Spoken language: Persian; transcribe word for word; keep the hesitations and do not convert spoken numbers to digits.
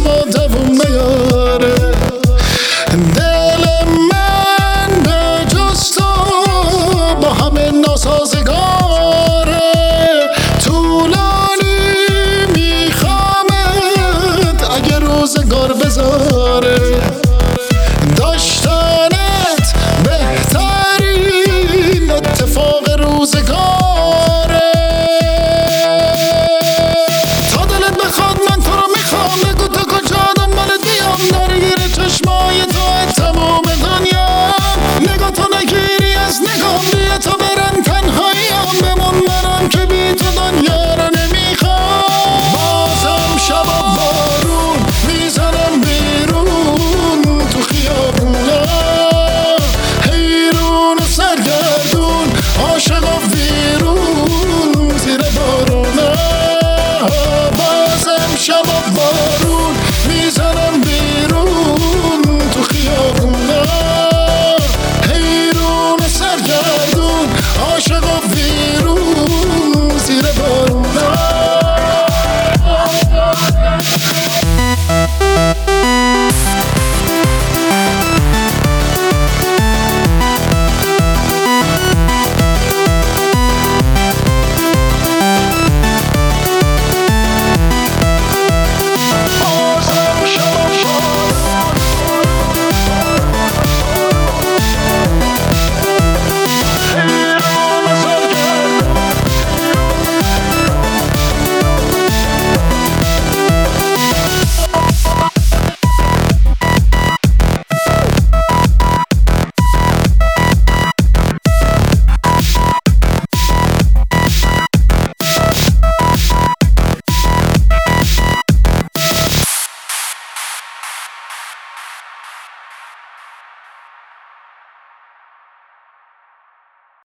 ما دووم نیاره. دل من به جز تو با همه ناسازگاره، طولانی میخوامت اگه روزگار بذاره. داشتنت بهترین اتفاق روزگاره. تا دلت بخواد من تو رو میخوام، بگو تو کجا دنبالت بیام، درگیر چشمای تو تمام دنیا. نگاه تو نگیری از نگام، بیا تو برن تنهاییام، بمون منم که بی تو دنیا رو نمیخوام. بازم شب بارون میزنم بیرون تو خیابونا، حیرون و سرگردون عاشق و ویرون زیر بارونا. بازم شب بارون